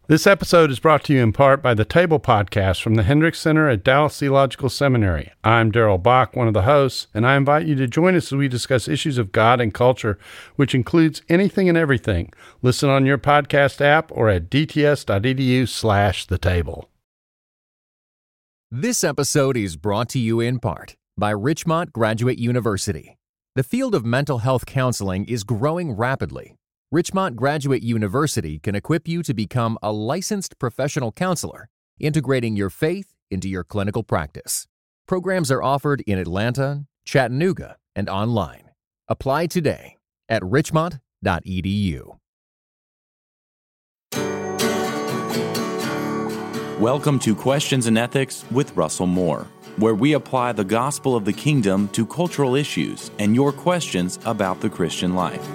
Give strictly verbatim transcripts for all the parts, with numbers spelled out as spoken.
This episode is brought to you in part by the Table Podcast from the Hendricks Center at Dallas Theological Seminary. I'm Darrell Bach, one of the hosts, and I invite you to join us as we discuss issues of God and culture, which includes anything and everything. Listen on your podcast app or at dts.edu slash the table. This episode is brought to you in part by Richmont Graduate University. The field of mental health counseling is growing rapidly. Richmont Graduate University can equip you to become a licensed professional counselor, integrating your faith into your clinical practice. Programs are offered in Atlanta, Chattanooga, and online. Apply today at richmont dot e d u. Welcome to Questions in Ethics with Russell Moore, where we apply the gospel of the kingdom to cultural issues and your questions about the Christian life.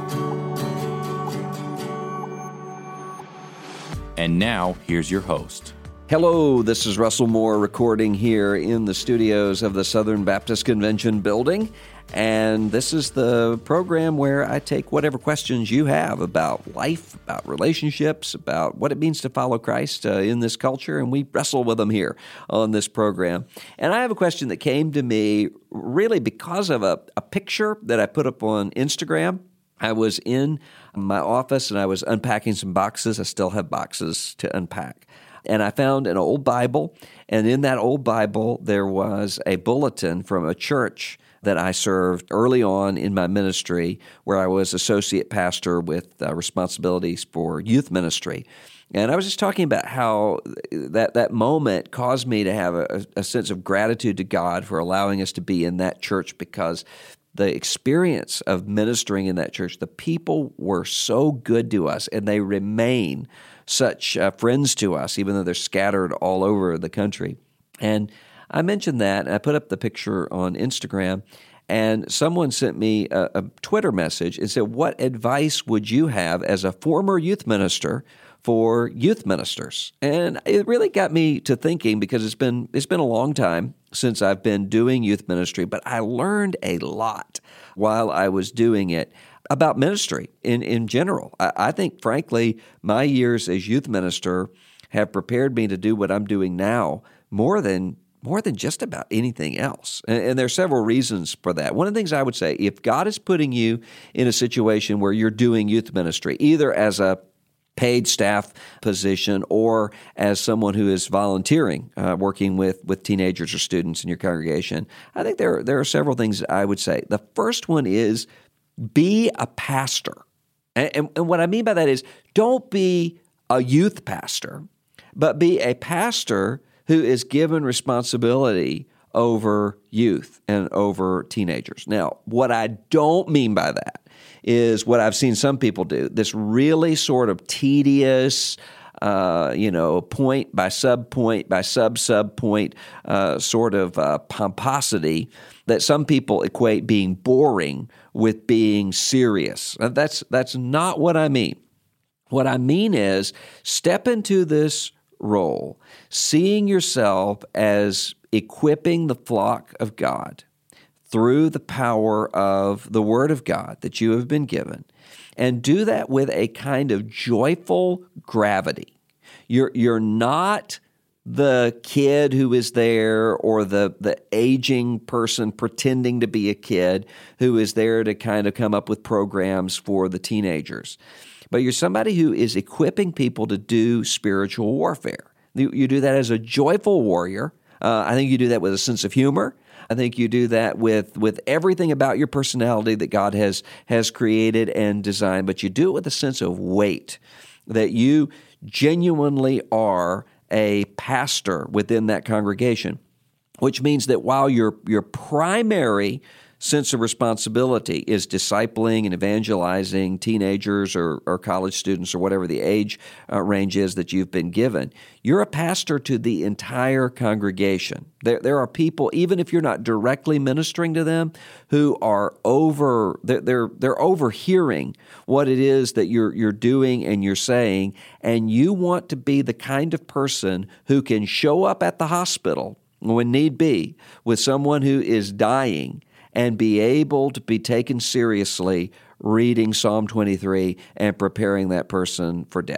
And now, here's your host. Hello, this is Russell Moore recording here in the studios of the Southern Baptist Convention building. And this is the program where I take whatever questions you have about life, about relationships, about what it means to follow Christ uh, in this culture, and we wrestle with them here on this program. And I have a question that came to me really because of a, a picture that I put up on Instagram. I was in my office and I was unpacking some boxes. I still have boxes to unpack. And I found an old Bible, and in that old Bible there was a bulletin from a church that I served early on in my ministry, where I was associate pastor with uh, responsibilities for youth ministry. And I was just talking about how that, that moment caused me to have a, a sense of gratitude to God for allowing us to be in that church, because the experience of ministering in that church, the people were so good to us, and they remain such uh, friends to us, even though they're scattered all over the country. And I mentioned that, and I put up the picture on Instagram, and someone sent me a, a Twitter message and said, "What advice would you have as a former youth minister for youth ministers?" And it really got me to thinking, because it's been it's been a long time since I've been doing youth ministry, but I learned a lot while I was doing it about ministry in, in general. I, I think, frankly, my years as youth minister have prepared me to do what I'm doing now more than more than just about anything else. And, and there are several reasons for that. One of the things I would say, if God is putting you in a situation where you're doing youth ministry, either as a paid staff position or as someone who is volunteering, uh, working with, with teenagers or students in your congregation, I think there, there are several things that I would say. The first one is be a pastor. And, and, and what I mean by that is, don't be a youth pastor, but be a pastor who is given responsibility over youth and over teenagers. Now, what I don't mean by that is what I've seen some people do, this really sort of tedious, uh, you know, point by sub-point by sub-sub-point uh, sort of uh, pomposity that some people equate being boring with being serious. That's, that's not what I mean. What I mean is, step into this role, seeing yourself as equipping the flock of God through the power of the Word of God that you have been given, and do that with a kind of joyful gravity. You're, you're not the kid who is there, or the, the aging person pretending to be a kid who is there to kind of come up with programs for the teenagers. But you're somebody who is equipping people to do spiritual warfare. You, you do that as a joyful warrior. Uh, I think you do that with a sense of humor. I think you do that with, with everything about your personality that God has, has created and designed, but you do it with a sense of weight, that you genuinely are a pastor within that congregation, which means that while your, your primary sense of responsibility is discipling and evangelizing teenagers or, or college students or whatever the age uh, range is that you've been given, you're a pastor to the entire congregation. There, there are people, even if you're not directly ministering to them, who are over, they're, they're, they're overhearing what it is that you're, you're doing and you're saying, and you want to be the kind of person who can show up at the hospital when need be with someone who is dying and be able to be taken seriously reading Psalm twenty-three and preparing that person for death.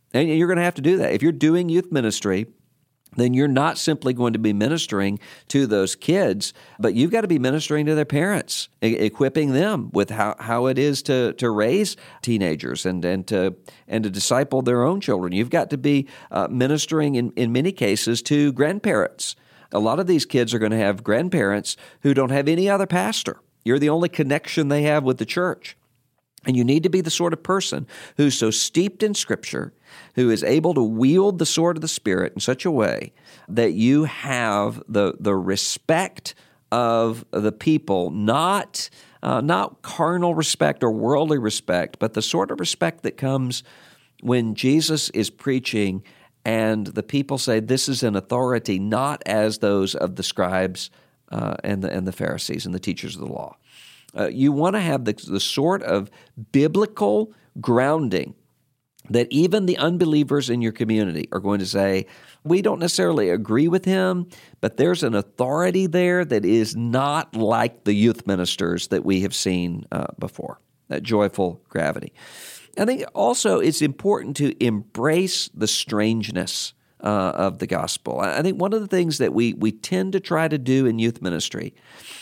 And you're going to have to do that. If you're doing youth ministry, then you're not simply going to be ministering to those kids, but you've got to be ministering to their parents, e- equipping them with how, how it is to, to raise teenagers and, and to and to disciple their own children. You've got to be uh, ministering in, in many cases to grandparents. A lot of these kids are going to have grandparents who don't have any other pastor. You're the only connection they have with the church. And you need to be the sort of person who's so steeped in Scripture, who is able to wield the sword of the Spirit in such a way that you have the the respect of the people, not uh, not carnal respect or worldly respect, but the sort of respect that comes when Jesus is preaching and the people say this is an authority not as those of the scribes uh, and the and the Pharisees and the teachers of the law. Uh, you want to have the, the sort of biblical grounding that even the unbelievers in your community are going to say, we don't necessarily agree with him, but there's an authority there that is not like the youth ministers that we have seen uh, before, that joyful gravity. I think also it's important to embrace the strangeness uh, of the gospel. I think one of the things that we we tend to try to do in youth ministry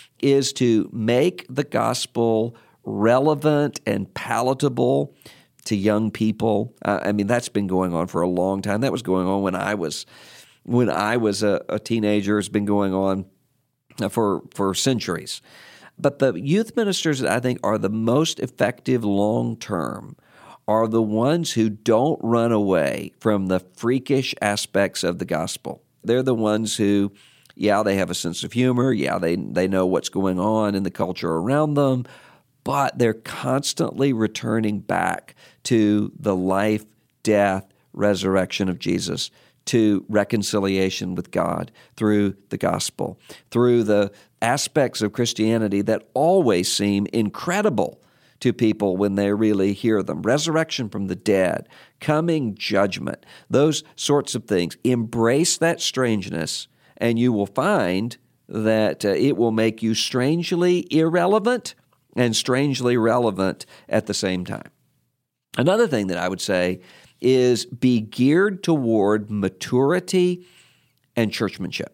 is to make the gospel relevant and palatable to young people. Uh, I mean, that's been going on for a long time. That was going on when I was when I was a, a teenager. It's been going on for for centuries. But the youth ministers that I think are the most effective long term are the ones who don't run away from the freakish aspects of the gospel. They're the ones who, yeah, they have a sense of humor. Yeah, they they know what's going on in the culture around them, but they're constantly returning back to the life, death, resurrection of Jesus, to reconciliation with God through the gospel, through the aspects of Christianity that always seem incredible to people when they really hear them. Resurrection from the dead, coming judgment, those sorts of things. Embrace that strangeness, and you will find that uh, it will make you strangely irrelevant and strangely relevant at the same time. Another thing that I would say is be geared toward maturity and churchmanship.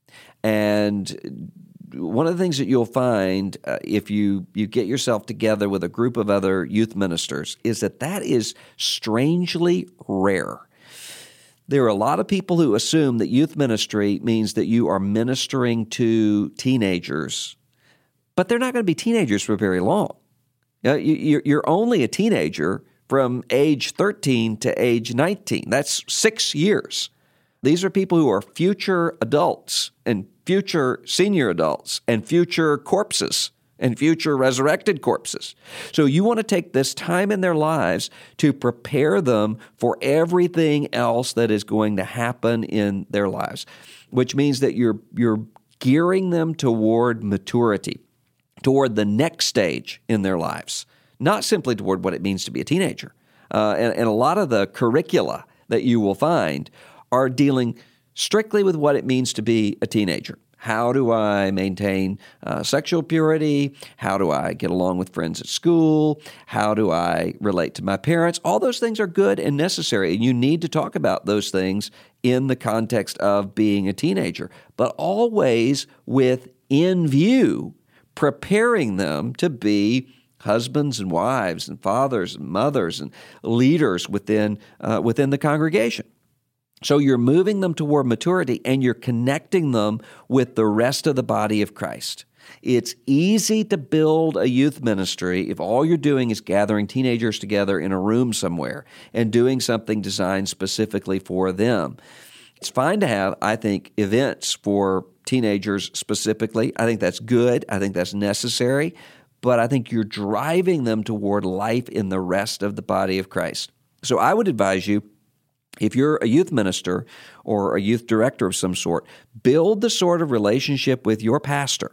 And one of the things that you'll find uh, if you, you get yourself together with a group of other youth ministers is that that is strangely rare. There are a lot of people who assume that youth ministry means that you are ministering to teenagers, but they're not going to be teenagers for very long. You know, you, you're only a teenager from age thirteen to age nineteen. That's six years. These are people who are future adults and future senior adults and future corpses and future resurrected corpses. So you want to take this time in their lives to prepare them for everything else that is going to happen in their lives, which means that you're you're gearing them toward maturity, toward the next stage in their lives, not simply toward what it means to be a teenager. Uh, and, and a lot of the curricula that you will find are dealing strictly with what it means to be a teenager. How do I maintain uh, sexual purity? How do I get along with friends at school? How do I relate to my parents? All those things are good and necessary, and you need to talk about those things in the context of being a teenager, but always with in view preparing them to be husbands and wives and fathers and mothers and leaders within uh, within the congregation. So you're moving them toward maturity and you're connecting them with the rest of the body of Christ. It's easy to build a youth ministry if all you're doing is gathering teenagers together in a room somewhere and doing something designed specifically for them. It's fine to have, I think, events for teenagers specifically. I think that's good. I think that's necessary. But I think you're driving them toward life in the rest of the body of Christ. So I would advise you, if you're a youth minister or a youth director of some sort, build the sort of relationship with your pastor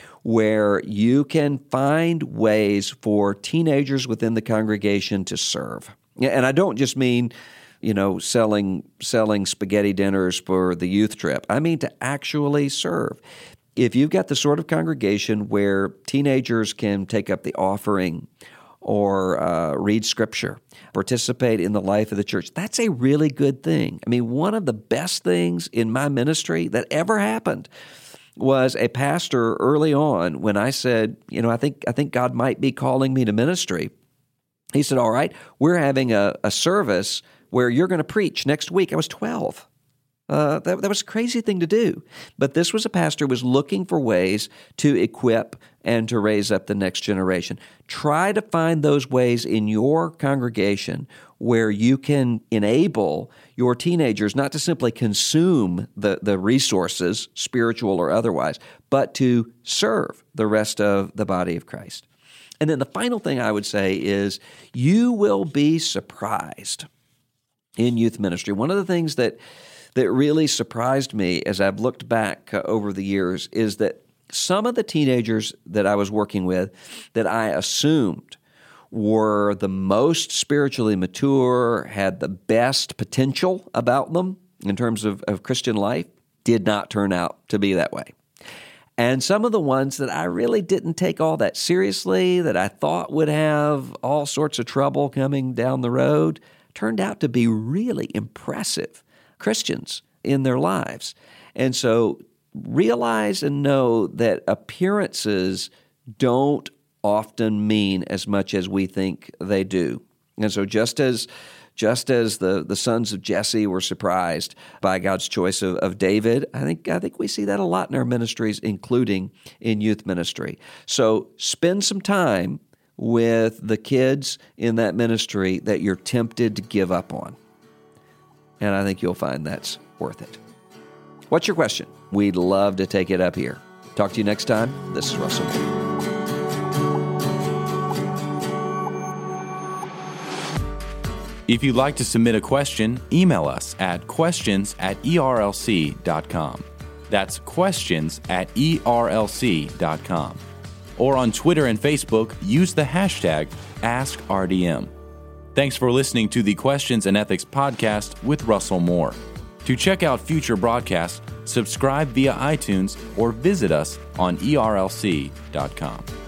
where you can find ways for teenagers within the congregation to serve. And I don't just mean, you know, selling selling spaghetti dinners for the youth trip. I mean to actually serve. If you've got the sort of congregation where teenagers can take up the offering, or uh, read Scripture, participate in the life of the church. That's a really good thing. I mean, one of the best things in my ministry that ever happened was a pastor early on when I said, you know, I think I think God might be calling me to ministry. He said, all right, we're having a, a service where you're going to preach next week. I was twelve. Uh, that, that was a crazy thing to do. But this was a pastor who was looking for ways to equip and to raise up the next generation. Try to find those ways in your congregation where you can enable your teenagers not to simply consume the, the resources, spiritual or otherwise, but to serve the rest of the body of Christ. And then the final thing I would say is you will be surprised in youth ministry. One of the things that that really surprised me as I've looked back uh, over the years is that some of the teenagers that I was working with that I assumed were the most spiritually mature, had the best potential about them in terms of, of Christian life, did not turn out to be that way. And some of the ones that I really didn't take all that seriously, that I thought would have all sorts of trouble coming down the road, turned out to be really impressive Christians in their lives. And so realize and know that appearances don't often mean as much as we think they do. And so just as just as the, the sons of Jesse were surprised by God's choice of, of David, I think I think we see that a lot in our ministries, including in youth ministry. So spend some time with the kids in that ministry that you're tempted to give up on. And I think you'll find that's worth it. What's your question? We'd love to take it up here. Talk to you next time. This is Russell Moore. If you'd like to submit a question, email us at questions at E R L C dot com. That's questions at E R L C dot com. Or on Twitter and Facebook, use the hashtag Ask R D M. Thanks for listening to the Questions and Ethics podcast with Russell Moore. To check out future broadcasts, subscribe via iTunes or visit us on E R L C dot com.